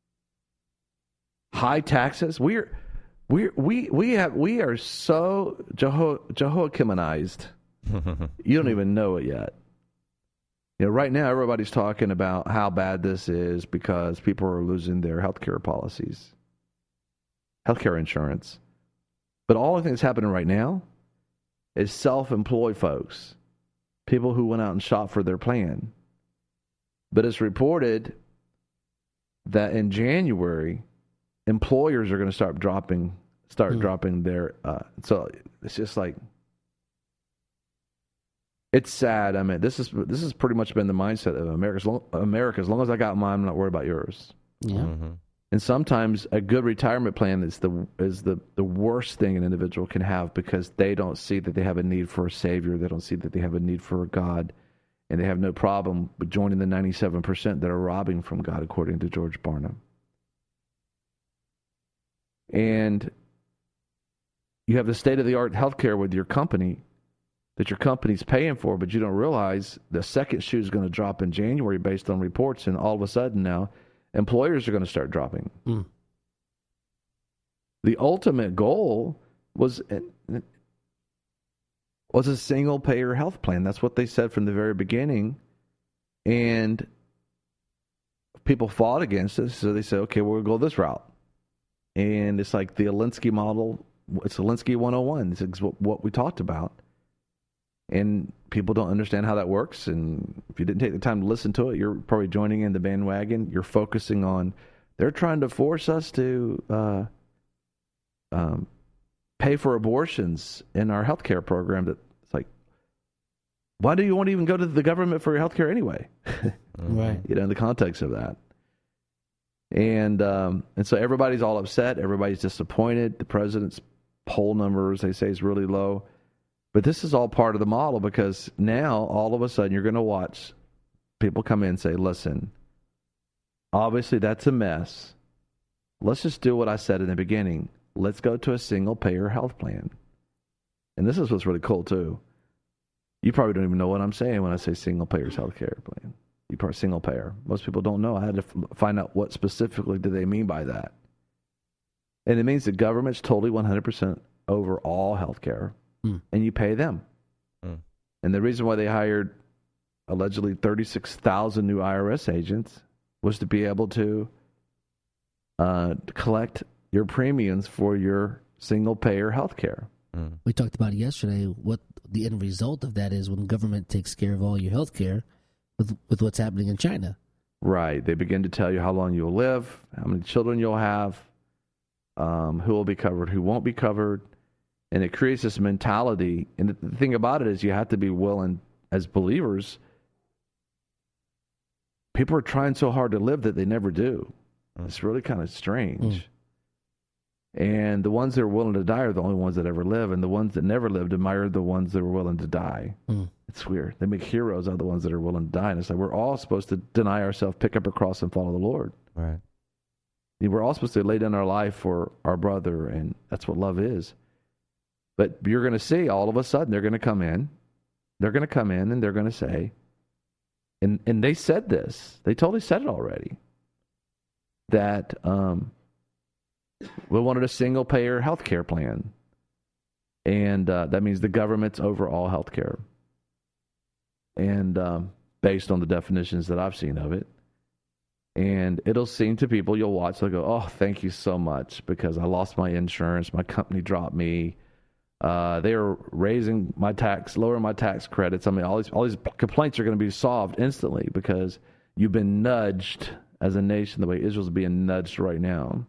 High taxes. We're we we we have we are so Jeho- Jehoiakimanized. You don't even know it yet. You know, right now everybody's talking about how bad this is because people are losing their healthcare policies, healthcare insurance. But all the thing that's happening right now is self-employed folks, people who went out and shopped for their plan. But it's reported that in January, employers are going to start dropping, start mm. dropping their. Uh, so it's just like, it's sad. I mean, this is this has pretty much been the mindset of America. As long, America, as long as I got mine, I'm not worried about yours. Yeah. Mm-hmm. And sometimes a good retirement plan is the is the, the worst thing an individual can have because they don't see that they have a need for a savior. They don't see that they have a need for a God. And they have no problem with joining the ninety-seven percent that are robbing from God, according to George Barna. And you have the state-of-the-art healthcare with your company that your company's paying for, but you don't realize the second shoe is going to drop in January based on reports, and all of a sudden now employers are going to start dropping. Mm. The ultimate goal was was a single-payer health plan. That's what they said from the very beginning. And people fought against it, so they said, okay, we'll go this route. And it's like the Alinsky model. It's Alinsky one oh one. It's what we talked about. And people don't understand how that works. And if you didn't take the time to listen to it, you're probably joining in the bandwagon. You're focusing on, they're trying to force us to uh, um, pay for abortions in our healthcare program. That it's like, why do you want to even go to the government for your healthcare anyway? Right. You know, in the context of that. And um, and so everybody's all upset. Everybody's disappointed. The president's poll numbers, they say, is really low. But this is all part of the model because now all of a sudden you're going to watch people come in and say, listen, obviously that's a mess. Let's just do what I said in the beginning. Let's go to a single-payer health plan. And this is what's really cool, too. You probably don't even know what I'm saying when I say single-payer health care plan. You probably single-payer. Most people don't know. I had to f- find out what specifically do they mean by that. And it means the government's totally one hundred percent over all health care, mm. and you pay them. Mm. And the reason why they hired allegedly thirty-six thousand new I R S agents was to be able to uh, collect your premiums for your single-payer health care. Mm. We talked about it yesterday, what the end result of that is when government takes care of all your health care with, with what's happening in China. Right. They begin to tell you how long you'll live, how many children you'll have, um, who will be covered, who won't be covered. And it creates this mentality. And the, the thing about it is you have to be willing, as believers, people are trying so hard to live that they never do. Mm. It's really kind of strange. Mm. And the ones that are willing to die are the only ones that ever live. And the ones that never lived admire the ones that are willing to die. Mm. It's weird. They make heroes out of the ones that are willing to die. And it's like we're all supposed to deny ourselves, pick up a cross, and follow the Lord. Right. We're all supposed to lay down our life for our brother, and that's what love is. But you're going to see all of a sudden they're going to come in. They're going to come in and they're going to say, and, and they said this. They totally said it already, that um, we wanted a single-payer health care plan. And uh, that means the government's over all health care. And um, based on the definitions that I've seen of it. And it'll seem to people, you'll watch, they'll go, oh, thank you so much, because I lost my insurance, my company dropped me, uh, they are raising my tax, lowering my tax credits. I mean, all these all these complaints are going to be solved instantly because you've been nudged as a nation the way Israel's being nudged right now.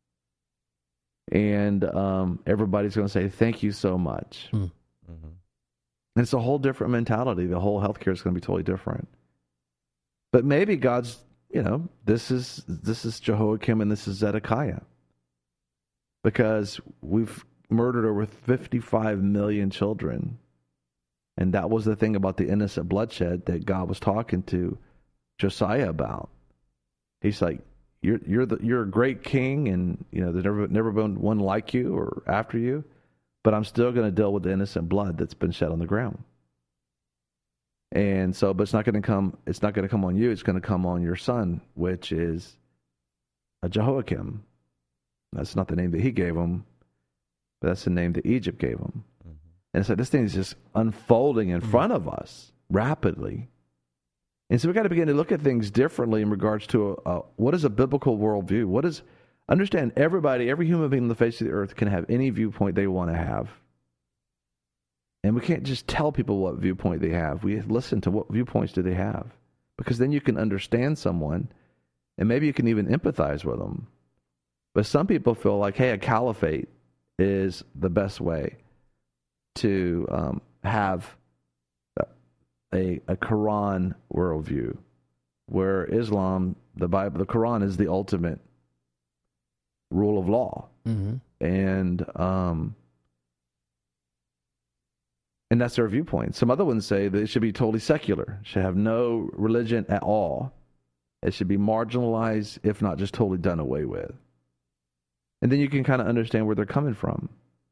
And um, everybody's going to say, thank you so much. Mm. Mm-hmm. And it's a whole different mentality. The whole healthcare is going to be totally different. But maybe God's, you know, this is this is Jehoiakim and this is Zedekiah. Because we've murdered over fifty-five million children. And that was the thing about the innocent bloodshed that God was talking to Josiah about. He's like, you're you're the you're a great king, and you know there's never never been one like you or after you, but I'm still going to deal with the innocent blood that's been shed on the ground. And so, but it's not going to come. It's not going to come on you. It's going to come on your son, which is a Jehoiakim. That's not the name that he gave him, but that's the name that Egypt gave him. Mm-hmm. And so this thing is just unfolding in mm-hmm. front of us rapidly. And so we got to begin to look at things differently in regards to a, a, what is a biblical worldview. What is understand? Everybody, every human being on the face of the earth can have any viewpoint they want to have. And we can't just tell people what viewpoint they have. We listen to what viewpoints do they have. Because then you can understand someone, and maybe you can even empathize with them. But some people feel like, hey, a caliphate is the best way to um, have a, a Quran worldview, where Islam, the Bible, the Quran is the ultimate rule of law. Mm-hmm. And... Um, And that's their viewpoint. Some other ones say that it should be totally secular. It should have no religion at all. It should be marginalized, if not just totally done away with. And then you can kind of understand where they're coming from.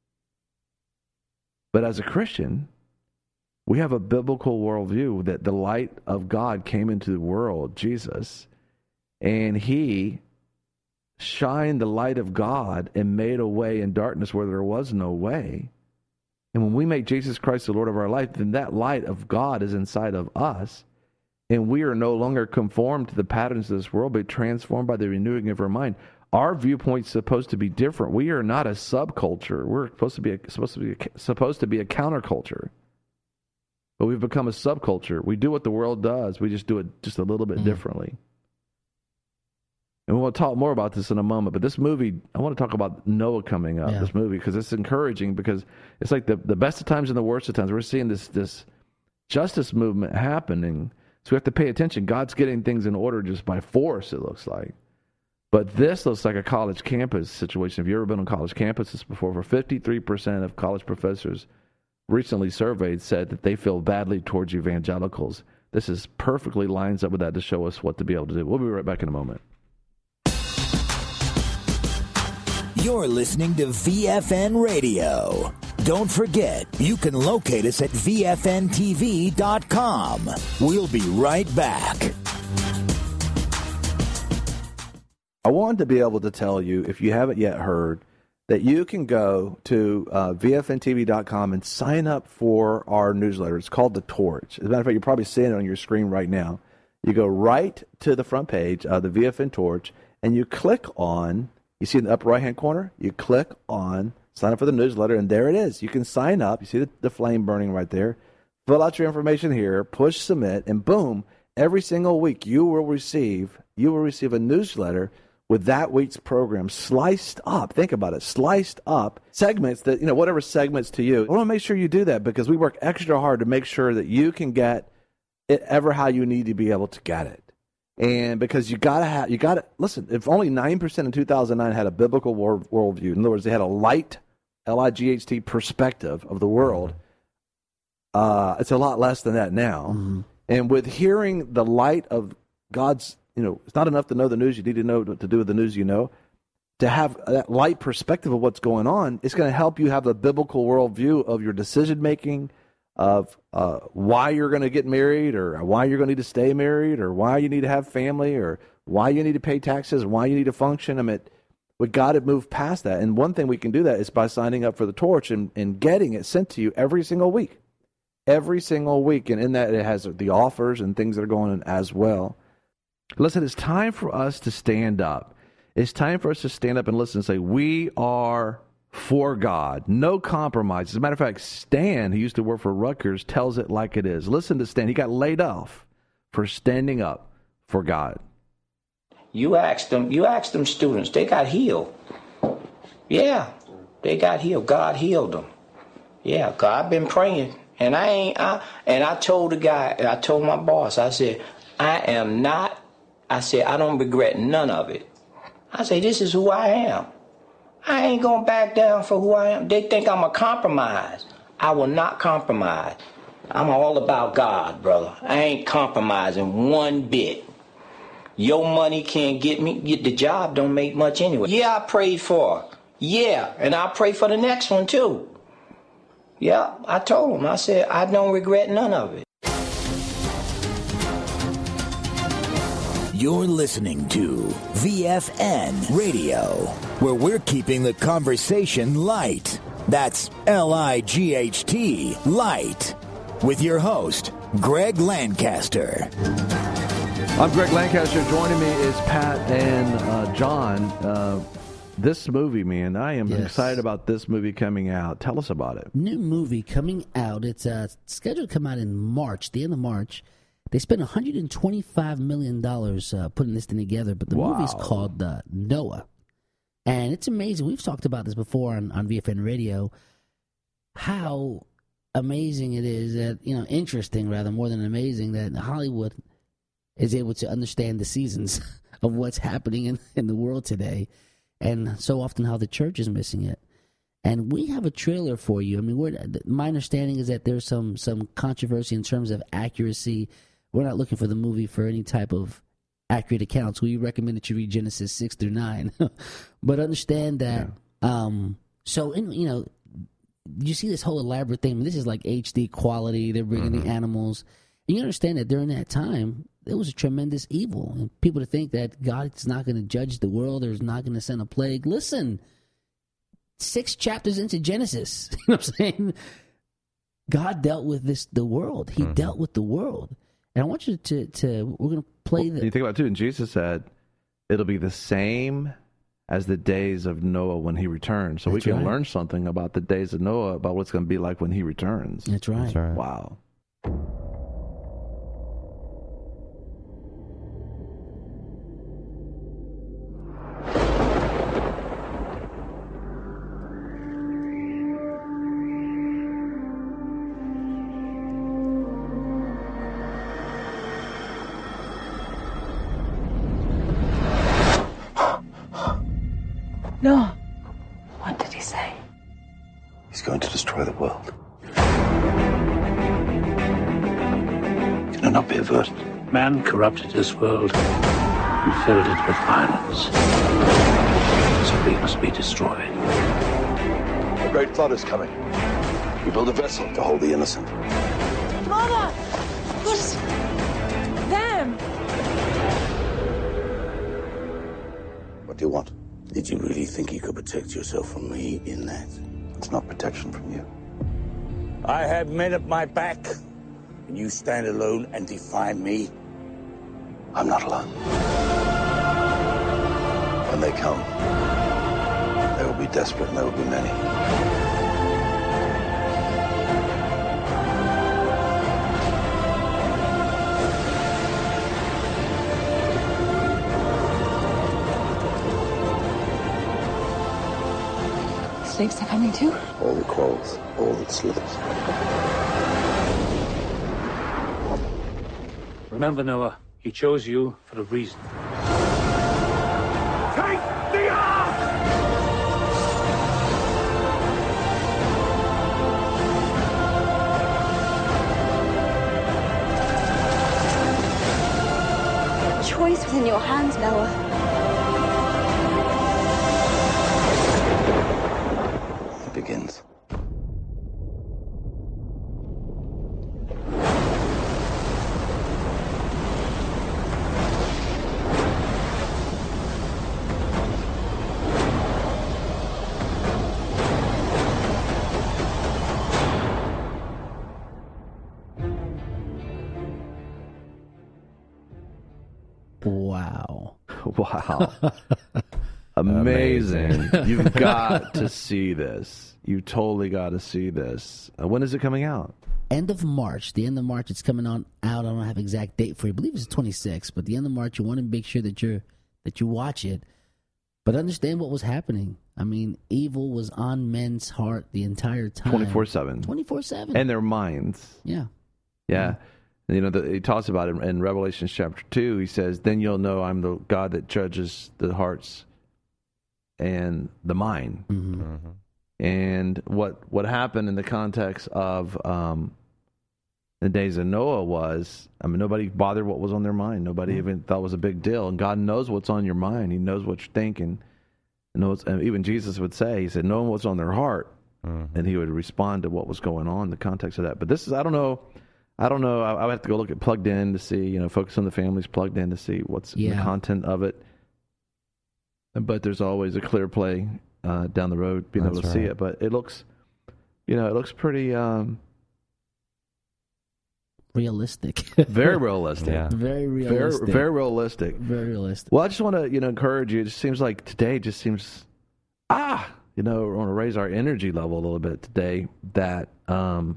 But as a Christian, we have a biblical worldview that the light of God came into the world, Jesus, and he shined the light of God and made a way in darkness where there was no way. And when we make Jesus Christ the Lord of our life, then that light of God is inside of us. And we are no longer conformed to the patterns of this world, but transformed by the renewing of our mind. Our viewpoint's supposed to be different. We are not a subculture. We're supposed to be a, supposed to be a, supposed to be a counterculture. But we've become a subculture. We do what the world does. We just do it just a little bit mm. differently. And we'll talk more about this in a moment. But this movie, I want to talk about Noah coming up, yeah. this movie, because it's encouraging, because it's like the, the best of times and the worst of times. We're seeing this this justice movement happening. So we have to pay attention. God's getting things in order just by force, it looks like. But this looks like a college campus situation. Have you ever been on college campuses before? For fifty-three percent of college professors recently surveyed said that they feel badly towards evangelicals. This is perfectly lines up with that to show us what to be able to do. We'll be right back in a moment. You're listening to V F N Radio. Don't forget, you can locate us at V F N T V dot com. We'll be right back. I wanted to be able to tell you, if you haven't yet heard, that you can go to uh, V F N T V dot com and sign up for our newsletter. It's called The Torch. As a matter of fact, you're probably seeing it on your screen right now. You go right to the front page of the V F N Torch, and you click on, you see in the upper right-hand corner, you click on sign up for the newsletter, and there it is. You can sign up. You see the, the flame burning right there. Fill out your information here, push submit, and boom, every single week you will receive you will receive a newsletter with that week's program sliced up. Think about it, sliced up segments that, you know, whatever segments to you. I want to make sure you do that because we work extra hard to make sure that you can get it ever how you need to be able to get it. And because you gotta have, you gotta listen. If only nine percent in two thousand nine had a biblical world, worldview, in other words, they had a light, L I G H T perspective of the world. Uh, it's a lot less than that now. Mm-hmm. And with hearing the light of God's, you know, it's not enough to know the news. You need to know what to do with the news you know. To have that light perspective of what's going on, it's going to help you have a biblical worldview of your decision making, of uh, why you're going to get married, or why you're going to need to stay married, or why you need to have family, or why you need to pay taxes, why you need to function. I mean, we got to move past that. And one thing we can do that is by signing up for the Torch and, and getting it sent to you every single week. Every single week. And in that, it has the offers and things that are going on as well. Listen, it's time for us to stand up. It's time for us to stand up and listen and say, we are for God. No compromise. As a matter of fact, Stan, who used to work for Rutgers, tells it like it is. Listen to Stan. He got laid off for standing up for God. You asked them, you asked them students, they got healed. Yeah, they got healed. God healed them. Yeah, God been praying. And I ain't, I, and I told the guy, I told my boss, I said, I am not, I said, I don't regret none of it. I say, this is who I am. I ain't gonna back down for who I am. They think I'm a compromise. I will not compromise. I'm all about God, brother. I ain't compromising one bit. Your money can't get me, get the job don't make much anyway. Yeah, I prayed for her. Yeah, and I'll pray for the next one too. Yeah, I told him, I said, I don't regret none of it. You're listening to V F N Radio, where we're keeping the conversation light. That's L I G H T, light. With your host, Greg Lancaster. I'm Greg Lancaster. Joining me is Pat and uh, John. Uh, this movie, man, I am yes. excited about this movie coming out. Tell us about it. New movie coming out. It's uh, scheduled to come out in March, the end of March. They spent one hundred twenty-five million dollars uh, putting this thing together, but the wow. movie's called uh, Noah. And it's amazing. We've talked about this before on, on V F N Radio, how amazing it is that, you know, interesting rather, more than amazing, that Hollywood is able to understand the seasons of what's happening in, in the world today, and so often how the church is missing it. And we have a trailer for you. I mean, we're, my understanding is that there's some some controversy in terms of accuracy. We're not looking for the movie for any type of accurate accounts. We recommend that you read Genesis six through nine. But understand that, yeah. um, so, in, you know, you see this whole elaborate thing. I mean, this is like H D quality. They're bringing mm-hmm. the animals. And you understand that during that time, there was a tremendous evil. And people to think that God is not going to judge the world or is not going to send a plague. Listen, six chapters into Genesis, you know what I'm saying? God dealt with this, the world. He mm-hmm. dealt with the world. And I want you to, to we're going to play well, the... You think about it, too, and Jesus said, it'll be the same as the days of Noah when he returns. So That's we can right. learn something about the days of Noah, about what it's going to be like when he returns. That's right. That's right. Wow. No. What did he say? He's going to destroy the world. Can it not be averted? Man corrupted this world and filled it with violence. So we must be destroyed. A great flood is coming. We build a vessel to hold the innocent. Mama! Who's them? What do you want? Did you really think you could protect yourself from me in that? It's not protection from you. I have men at my back, and you stand alone and defy me? I'm not alone. When they come, they will be desperate and there will be many. Snakes are coming too? All that crawls, all that slithers. Remember, Noah, he chose you for a reason. Take the ark! Choice was in your hands, Noah. It begins. Wow. Wow. Amazing. Amazing. You've got to see this. You totally got to see this. Uh, when is it coming out? End of March. The end of March, it's coming on out. I don't have an exact date for you. I believe it's twenty-sixth, but the end of March, you want to make sure that you're that you watch it. But understand what was happening. I mean, evil was on men's heart the entire time. twenty-four seven. twenty-four seven. And their minds. Yeah. Yeah. Mm-hmm. You know, the, he talks about it in Revelation chapter two. He says, then you'll know I'm the God that judges the hearts and the mind. Mm-hmm. Mm-hmm. And what what happened in the context of um, the days of Noah was, I mean, nobody bothered what was on their mind. Nobody mm-hmm. even thought it was a big deal. And God knows what's on your mind. He knows what you're thinking. And, knows, and even Jesus would say, he said, knowing what's on their heart. Mm-hmm. And he would respond to what was going on in the context of that. But this is, I don't know, I don't know. I, I would have to go look at Plugged In to see, you know, Focus on the Family's Plugged In to see what's yeah. the content of it. But there's always a clear play uh, down the road, being That's able to right. see it. But it looks, you know, it looks pretty um, realistic. very realistic. Yeah. Very realistic. Very, very realistic. Very realistic. Well, I just want to, you know, encourage you. It just seems like today just seems, ah, you know, we want to raise our energy level a little bit today. That, um,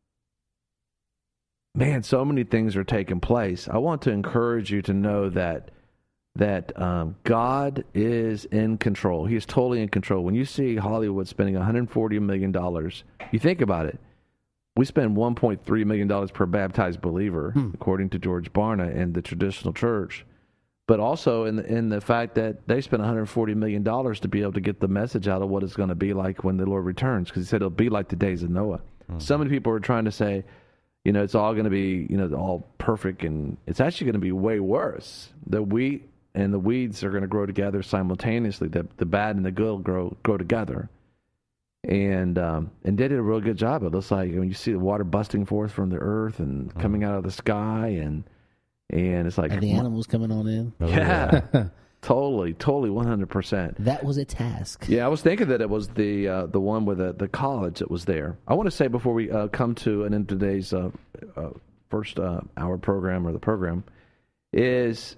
man, so many things are taking place. I want to encourage you to know that that um, God is in control. He is totally in control. When you see Hollywood spending one hundred forty million dollars, you think about it. We spend one point three million dollars per baptized believer, hmm. according to George Barna in the traditional church. But also in the, in the fact that they spent one hundred forty million dollars to be able to get the message out of what it's going to be like when the Lord returns. Because he said it'll be like the days of Noah. Mm-hmm. So many people are trying to say, you know, it's all going to be, you know, all perfect. And it's actually going to be way worse. The wheat and the weeds are going to grow together simultaneously. The, the bad and the good will grow, grow together. And um, and they did a real good job. It looks like when you see the water busting forth from the earth and mm-hmm. coming out of the sky, and and it's like... And the animals coming on in. Yeah, totally, totally, one hundred percent. That was a task. Yeah, I was thinking that it was the uh, the one with the, the college that was there. I want to say before we uh, come to an end of today's uh, uh, first uh, hour program or the program, is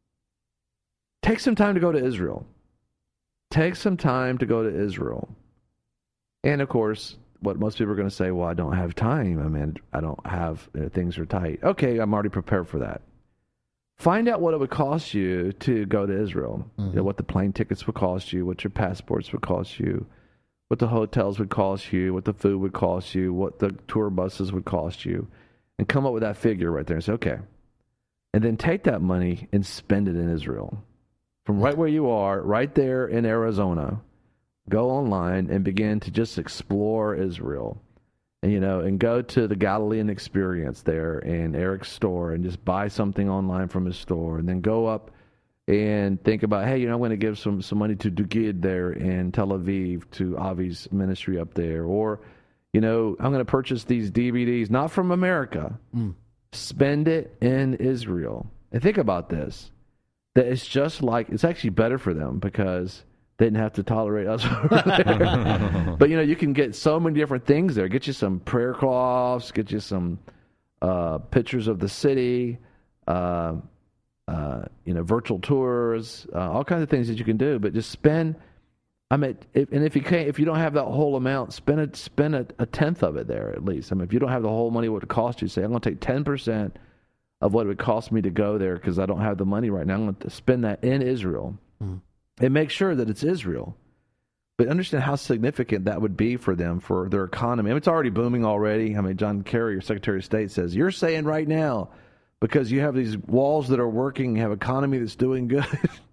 take some time to go to Israel. Take some time to go to Israel. And, of course, what most people are going to say, well, I don't have time. I mean, I don't have, you know, things are tight. Okay, I'm already prepared for that. Find out what it would cost you to go to Israel. Mm-hmm. You know, what the plane tickets would cost you, what your passports would cost you, what the hotels would cost you, what the food would cost you, what the tour buses would cost you, and come up with that figure right there and say, okay. And then take that money and spend it in Israel. From right where you are, right there in Arizona, go online and begin to just explore Israel, and you know, and go to the Galilean Experience there in Eric's store and just buy something online from his store, and then go up and think about, hey, you know, I'm going to give some, some money to Dugid there in Tel Aviv, to Avi's ministry up there, or, you know, I'm going to purchase these D V Ds, not from America, mm. spend it in Israel. And think about this, that it's just like, it's actually better for them because They didn't have to tolerate us over there. But, you know, you can get so many different things there. Get you some prayer cloths, get you some uh, pictures of the city, uh, uh, you know, virtual tours, uh, all kinds of things that you can do. But just spend, I mean, if, and if you can't, if you don't have that whole amount, spend it, spend a, a tenth of it there at least. I mean, if you don't have the whole money, what it would cost you, say, I'm going to take ten percent of what it would cost me to go there because I don't have the money right now. I'm going to spend that in Israel. Mm-hmm. And make sure that it's Israel. But understand how significant that would be for them, for their economy. I mean, it's already booming already. I mean, John Kerry, your Secretary of State, says, you're saying right now, because you have these walls that are working, you have economy that's doing good.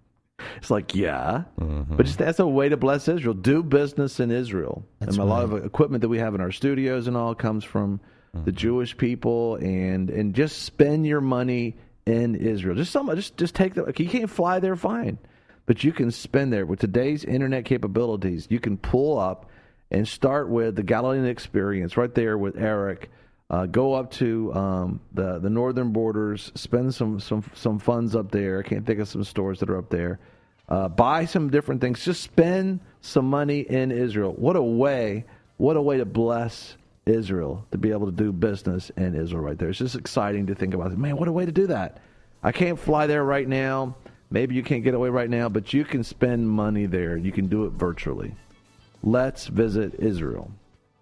It's like, yeah. Mm-hmm. But just, that's a way to bless Israel. Do business in Israel. That's and a right. lot of equipment that we have in our studios and all comes from mm-hmm. the Jewish people. And, and just spend your money in Israel. Just some, just, just take the, you can't fly there, fine. But you can spend there. With today's internet capabilities, you can pull up and start with the Galilean Experience right there with Eric. Uh, go up to um, the the northern borders, spend some, some, some funds up there. I can't think of some stores that are up there. Uh, buy some different things. Just spend some money in Israel. What a way, what a way to bless Israel, to be able to do business in Israel right there. It's just exciting to think about it. Man, what a way to do that. I can't fly there right now. Maybe you can't get away right now, but you can spend money there. You can do it virtually. Let's visit Israel.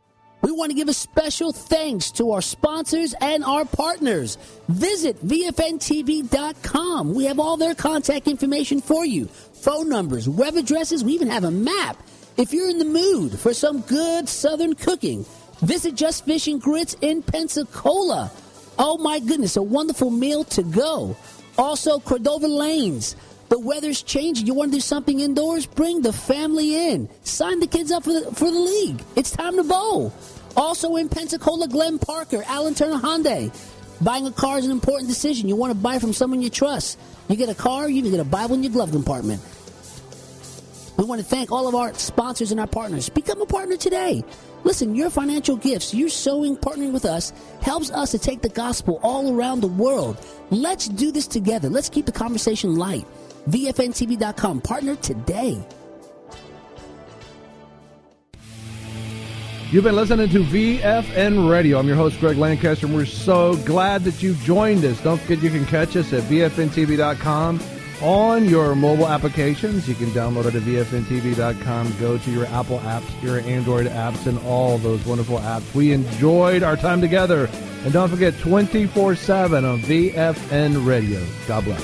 We want to give a special thanks to our sponsors and our partners. Visit V F N T V dot com. We have all their contact information for you. Phone numbers, web addresses. We even have a map. If you're in the mood for some good Southern cooking, visit Just Fish and Grits in Pensacola. Oh, my goodness, a wonderful meal to go. Also, Cordova Lanes. The weather's changing. You want to do something indoors? Bring the family in. Sign the kids up for the, for the league. It's time to bowl. Also in Pensacola, Glenn Parker, Alan Turner Hyundai. Buying a car is an important decision. You want to buy from someone you trust. You get a car, you can get a Bible in your glove compartment. We want to thank all of our sponsors and our partners. Become a partner today. Listen, your financial gifts, your sowing, partnering with us, helps us to take the gospel all around the world. Let's do this together. Let's keep the conversation light. V F N T V dot com. Partner today. You've been listening to V F N Radio. I'm your host, Greg Lancaster, and we're so glad that you've joined us. Don't forget you can catch us at V F N T V dot com. On your mobile applications, you can download it at V F N T V dot com. Go to your Apple apps, your Android apps, and all those wonderful apps. We enjoyed our time together. And don't forget, twenty-four seven on V F N Radio. God bless.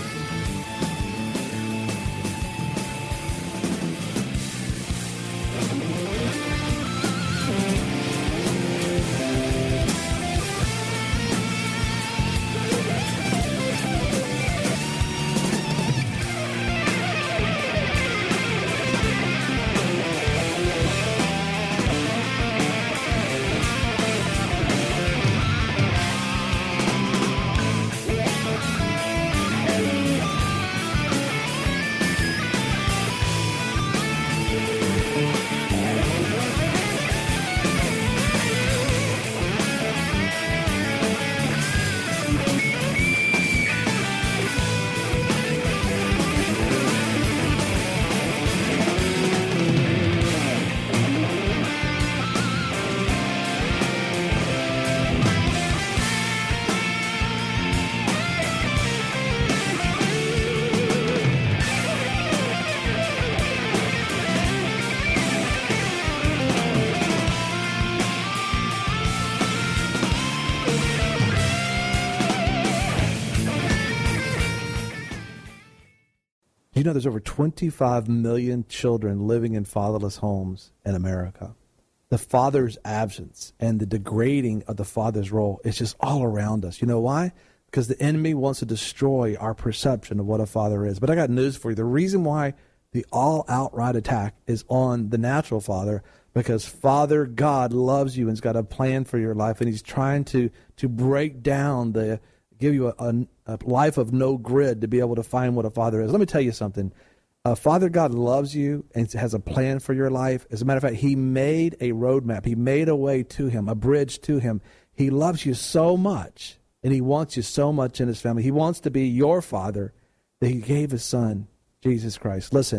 You know, there's over twenty-five million children living in fatherless homes in America. The father's absence and the degrading of the father's role is just all around us. You know why? Because the enemy wants to destroy our perception of what a father is. But I got news for you. The reason why the all-outright attack is on the natural father, because Father God loves you and has got a plan for your life, and he's trying to, to break down the give you a, a, a life of no grid to be able to find what a father is. Let me tell you something. Uh, Father God loves you and has a plan for your life. As a matter of fact, he made a roadmap. He made a way to him, a bridge to him. He loves you so much, and he wants you so much in his family. He wants to be your father, that he gave his son, Jesus Christ. Listen,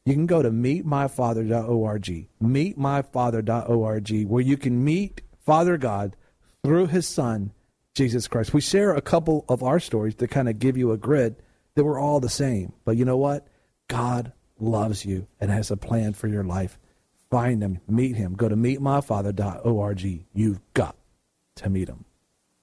You can go to meet my father dot org, meet my father dot org, where you can meet Father God through his Son, Jesus Christ. We share a couple of our stories to kind of give you a grid that we're all the same. But you know what? God loves you and has a plan for your life. Find him, meet him. Go to meet my father dot org. You've got to meet him.